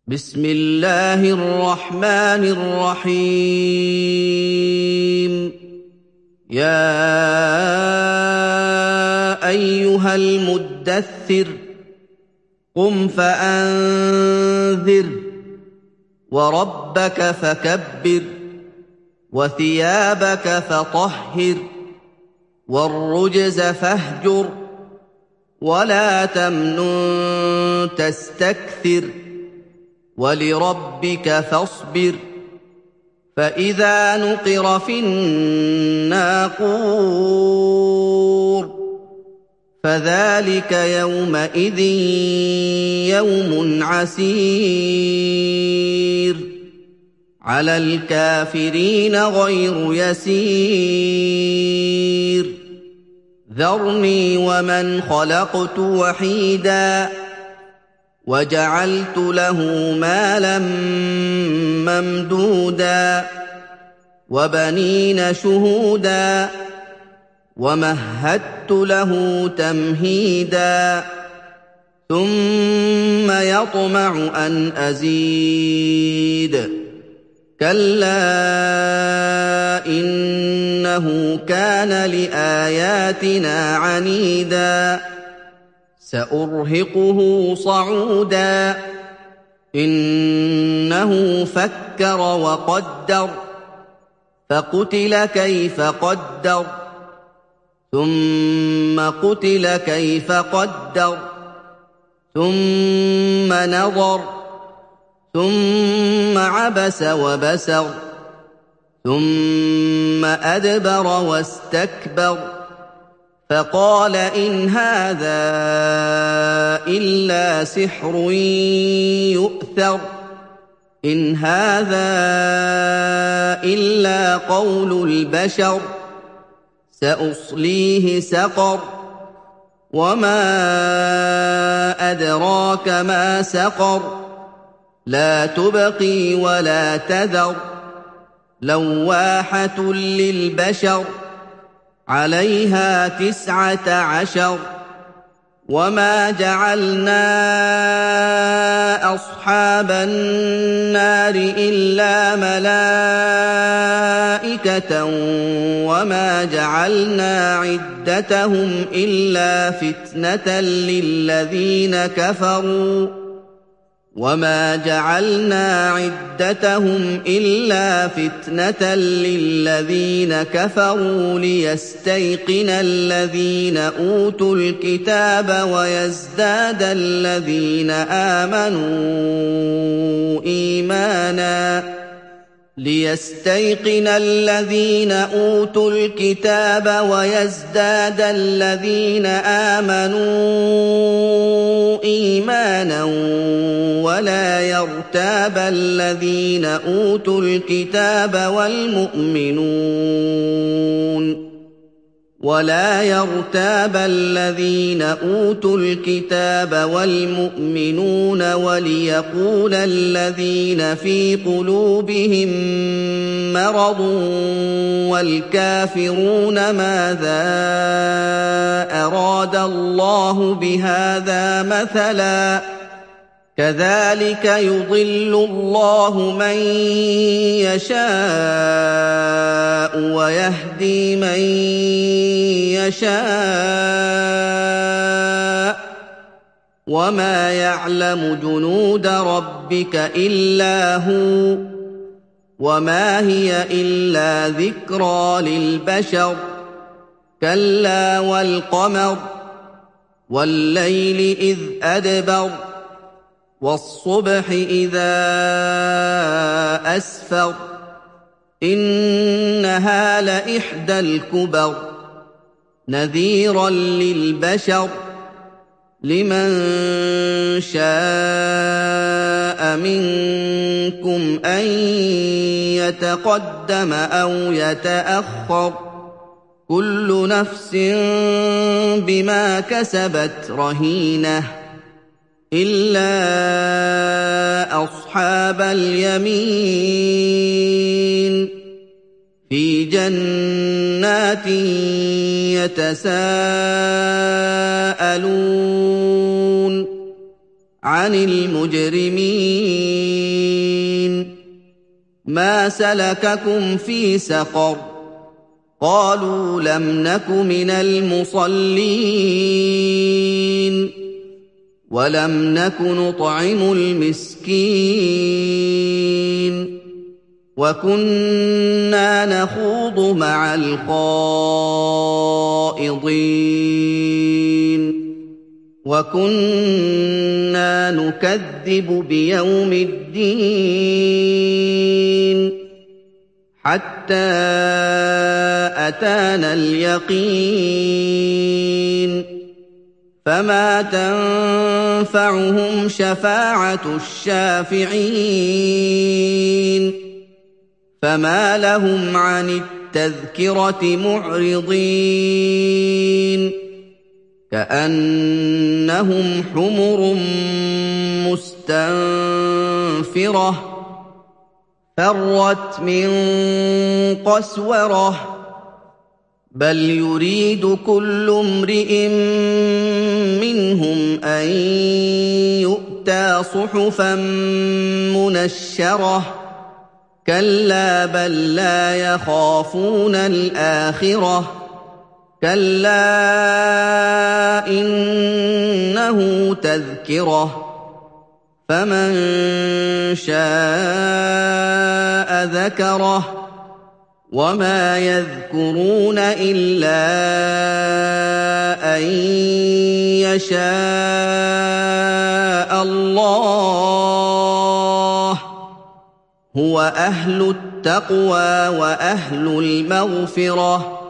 بسم الله الرحمن الرحيم يا أيها المدثر قم فأنذر وربك فكبر وثيابك فطهر والرجز فاهجر ولا تمنن تستكثر ولربك فاصبر فإذا نقر في الناقور فذلك يومئذ يوم عسير على الكافرين غير يسير ذرني ومن خلقت وحيدا وجعلت له مالا ممدودا وبنين شهودا ومهدت له تمهيدا ثم يطمع أن أزيد كلا إنه كان لآياتنا عنيدا سأرهقه صعودا إنه فكر وقدر فقتل كيف قدر ثم قتل كيف قدر ثم نظر ثم عبس وبسر ثم أدبر واستكبر فقال إن هذا إلا سحر يؤثر إن هذا إلا قول البشر سأصليه سقر وما أدراك ما سقر لا تبقي ولا تذر لواحة للبشر عليها 19 وما جعلنا أصحاب النار إلا ملائكة وما جعلنا عدتهم إلا فتنة للذين كفروا وما جعلنا عدتهم إلا فتنة للذين كفروا ليستيقن الذين أوتوا الكتاب ويزداد الذين آمنوا إيمانا ليستيقن الذين أوتوا الكتاب ويزداد الذين آمنوا إيمانا ولا يرتاب الذين أوتوا الكتاب والمؤمنون وليقول الذين في قلوبهم مرض والكافرون ماذا أراد الله بهذا مثلا كذلك يضل الله من يشاء ويهدي من يشاء وما يعلم جنود ربك إلا هو وما هي إلا ذكرى للبشر كلا والقمر والليل إذ أدبر والصبح إذا أسفر إنها لإحدى الكبر نذيرا للبشر لمن شاء منكم أن يتقدم أو يتأخر كل نفس بما كسبت رهينة إلا أصحاب اليمين في جنات يتساءلون عَنِ الْمُجْرِمِينَ مَا سَلَكَكُمْ فِي سَقَرَ قَالُوا لَمْ نَكُ مِنَ الْمُصَلِّينَ وَلَمْ نَكُ نُطْعِمُ الْمِسْكِينَ وَكُنَّا نَخُوضُ مَعَ الْخَائِضِينَ وَكُنَّا نُكَذِّبُ بِيَوْمِ الدِّينِ حَتَّىٰ أَتَانَا الْيَقِينُ فَمَا تَنفَعُهُمْ شَفَاعَةُ الشَّافِعِينَ فَمَا لَهُمْ عَنِ التَّذْكِرَةِ مُعْرِضِينَ كَأَنَّهُمْ حُمُرٌ مُّسْتَنفِرَةٌ فَرَّتْ مِن قَسْوَرَةٍ بَلْ يُرِيدُ كُلُّ امْرِئٍ مِّنْهُمْ أَن يُؤْتَىٰ صُحُفًا مُّنَشَّرَةً كَلَّا بَل لَّا يَخَافُونَ الْآخِرَةَ كَلَّا إِنَّهُ تَذْكِرَةٌ فَمَن شَاءَ ذَكَرَهُ وَمَا يَذْكُرُونَ إِلَّا أَن يَشَاءَ اللَّهُ هُوَ أَهْلُ التَّقْوَىٰ وَأَهْلُ الْمَغْفِرَةِ